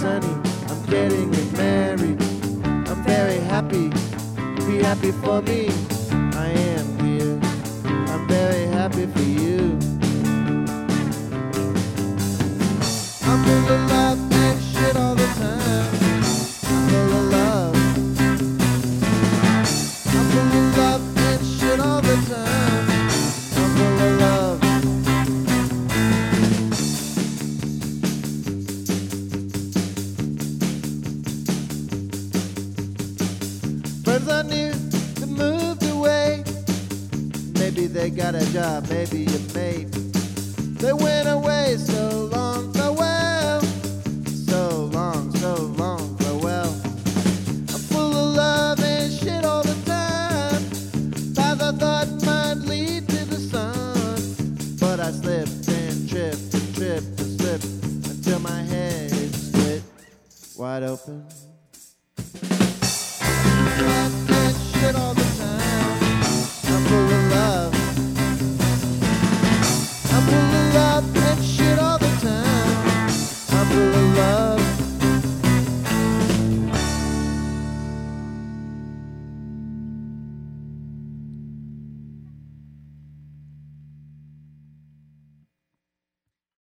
sunny. I'm getting married. I'm very happy. Be happy for me. I am, dear. I'm very happy for you. I'm full of love and shit all the time. I'm full of love. I'm full of love and shit all the time. I'm full of love. Friends I knew that moved away. Maybe they got a job, maybe a mate. They went away so long, farewell. So long, farewell. I'm full of love and shit all the time. Paths I thought might lead to the sun, but I slipped and tripped and tripped and slipped until my head split wide open.